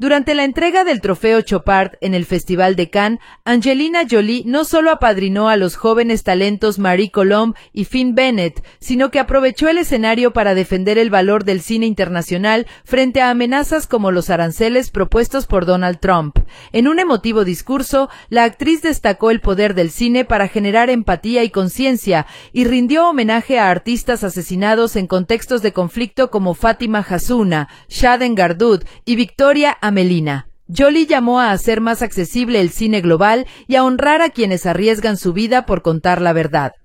Durante la entrega del trofeo Chopard en el Festival de Cannes, Angelina Jolie no solo apadrinó a los jóvenes talentos Marie Colomb y Finn Bennett, sino que aprovechó el escenario para defender el valor del cine internacional frente a amenazas como los aranceles propuestos por Donald Trump. En un emotivo discurso, la actriz destacó el poder del cine para generar empatía y conciencia y rindió homenaje a artistas asesinados en contextos de conflicto como Fátima Hassouna, Shaden Gardoud y Victoria Amelina. Jolie llamó a hacer más accesible el cine global y a honrar a quienes arriesgan su vida por contar la verdad.